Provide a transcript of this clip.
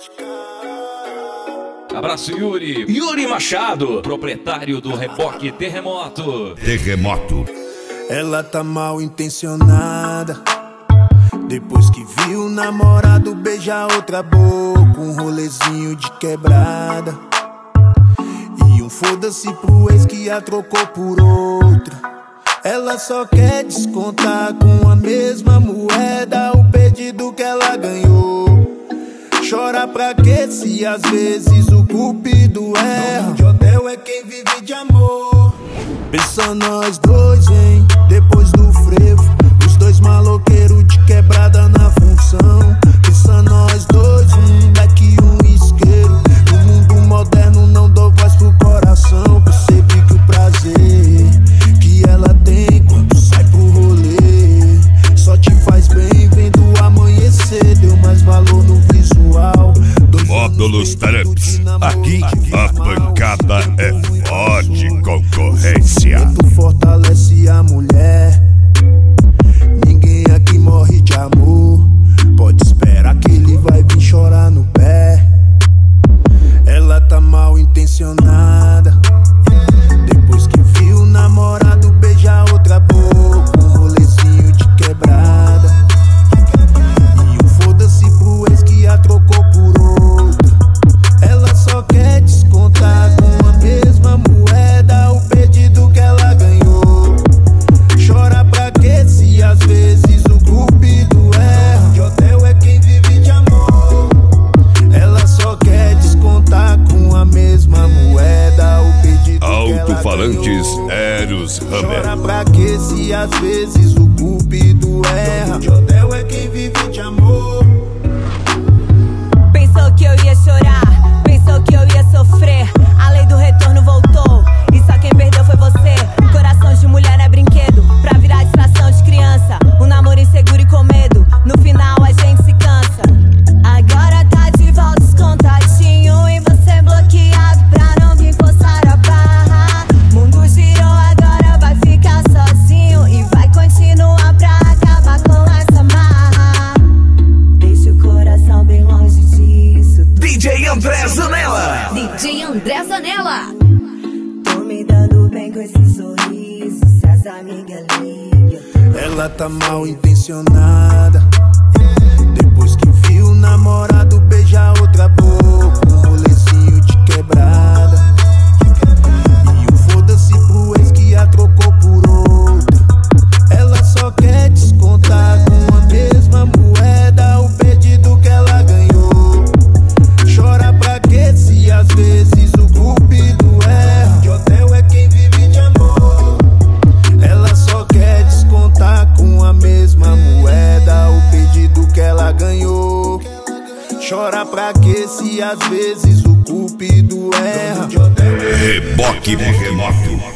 Abraço, Yuri. Yuri Machado, proprietário do Reboque Terremoto. Terremoto. Ela tá mal intencionada, depois que viu o namorado beijar outra boca, um rolezinho de quebrada e um foda-se pro ex que a trocou por outra. Ela só quer descontar com a mesma moeda o pedido que ela ganhou. Chora pra quê se às vezes o cupido erra? Dono de hotel é quem vive de amor. Pensa nós dois, hein, depois do frevo, os dois maloqueiros de quebrada na função. Pensa nós dois, um leque e um isqueiro. No mundo moderno não dou voz pro coração. Percebi que o prazer que ela tem quando sai pro rolê só te faz bem vendo o amanhecer. Deu mais valor no visual. Módulos Tramps. Aqui a pancada é forte concorrência. Tu fortalece a mulher. Ninguém aqui morre de amor. Pode esperar que ele vai vir chorar no pé. Ela tá mal intencionada, depois que viu o namorado beijar outra boca, um rolezinho de quebrada e um foda-se pro ex que a trocou por outra. Ela só quer descontar com a mesma moeda o pedido que ela ganhou. Chora pra quê se às vezes o cupido erra? De hotel é quem vive de amor. Ela só quer descontar com a mesma moeda o pedido que ela Alto-falantes ganhou. Eros Hammer. Chora pra quê se às vezes o cupido erra? De hotel é quem vive de amor. Pensou que eu ia chorar, pensou que eu ia sofrer. A lei do retorno voltou e só quem perdeu foi você. Coração de mulher é brinquedo pra virar distração de criança. Um namoro inseguro e com medo, no final a gente se cansa. Agora tá de volta os contatinhos e você bloqueado pra não vir forçar a barra. Mundo girou, agora vai ficar sozinho e vai continuar pra acabar com essa marra. Deixa o coração bem longe disso. DJ André Zanella. DJ André Zanella. Tô me dando bem com esse sorriso, se as amigas ligam. Ela tá mal intencionada, depois que viu o namorado beijar outra boca, um rolezinho de quebrada e um foda-se pro ex que a trocou por outra. Ela só quer descontar com a mesma moeda o pedido que ela ganhou. Chora pra quê se às vezes o cupido erra? De hotel é quem vive de amor. Ela só quer descontar com a mesma moeda o pedido que ela ganhou. Chora pra quê se às vezes o cupido erra? Reboque Terremoto.